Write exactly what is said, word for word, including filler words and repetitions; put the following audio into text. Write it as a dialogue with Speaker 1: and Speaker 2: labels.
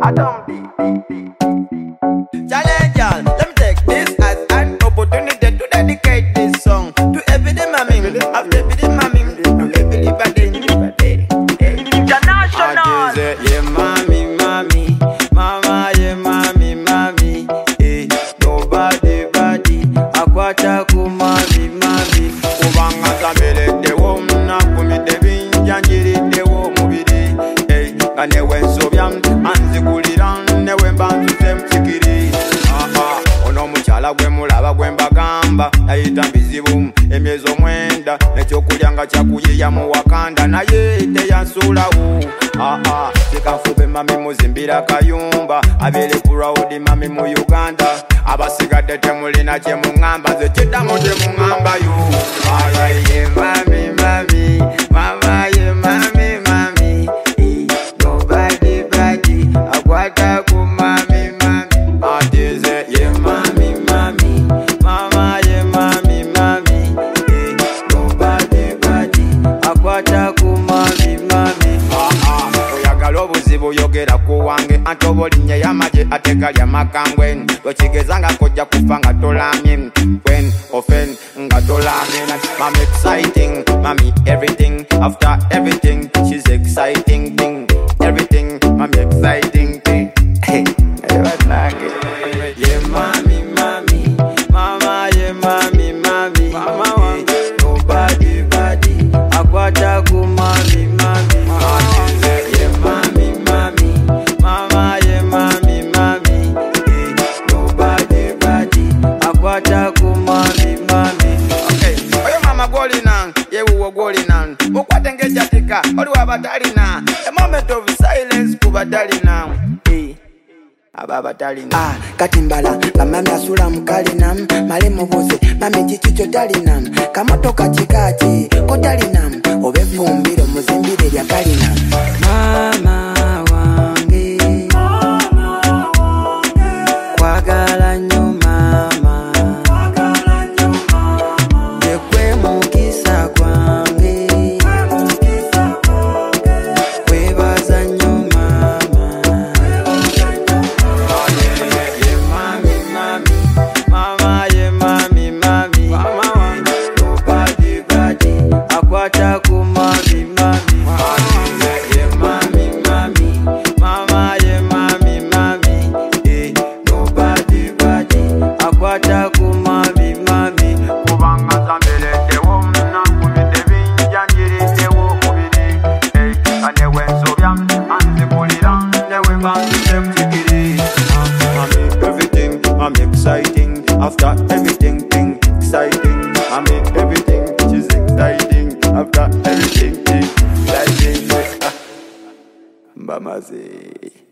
Speaker 1: I don't be. Challenge y'all, let me take this as an opportunity to dedicate this song to every day, mommy. After every day, mommy, to every day, international. Yeah, mommy, mommy, mama, yeah, mommy, mommy. Eh, nobody, body, akwata ku mommy, mommy. Ubanga samele de wo na kumite binjanjiri de wo mubiri. Eh, kane wenso byam anzikulira ne wembantu semtikiri. Aha, ono muchala gwe mulaba gwe mbagamba ayita mbizibu emyezo mwenda nekyokulyanga kyakuyiya mu Wakanda naye teyansulawo. Aha, sikafube mami muzimbira kayumba abere proud mami mu Uganda abasigadde temulina kye mungamba nze kiddamu kye mungamba yo. Alright, yeah, mami, mami, mama, yeah, mami, mami. Eh, nobody, body, akwata ku mami, mami. Atize, yeah, mami, mami, mama, yeah, mami, mami. Eh, nobody, body, akwata ku mami, mami. Ah, ah, oyagala obuzibu yogera ku wange anti obulinnya y'amagye ate galya makangwe tokigeza nga kojja kufa nga tolamye when ofen nga tolamye. Mami exciting, mami everything after everything she's exciting thing everything mami exciting thing. Hey, yeah, mami, mami, mama, yeah, mami, mami, mama, hey, nobody, body, akwata ku mami, mami, yeah, mami, mami, mama, yeah, mami, mami, hey, nobody, body, akwata ku mami, mami. Okay, oyo mama golina, ye wo golina, ukwate ngejatika, oli wabatalina, a moment of silence kubatalina. Hey. Ah, katimbala, mami asula mukalina, male mubuze, mami chichicho talina, kamotoka chikachi, kotalina, obe fumbiro muzimbire lya kalina. Mama wange, kwagala nnyo mama, yekwe mukisa kwange, kwebaza nnyo mama. Mama, yeah, mami, mami, nobody, body, akwata ku mami, mami, yeah, mami, mami, mama, yeah, mami, mami, eh, nobody, body, akwata ku mami, mami. Kubanga zambele tewo mna kumite binjanjiri tewo mubiri. Eh, kane wenso byam anzikulira newe bantu semtikiri. Mami everything, mami exciting after everything, thing exciting. Mami everything, she's exciting after everything, thing exciting. Mama say.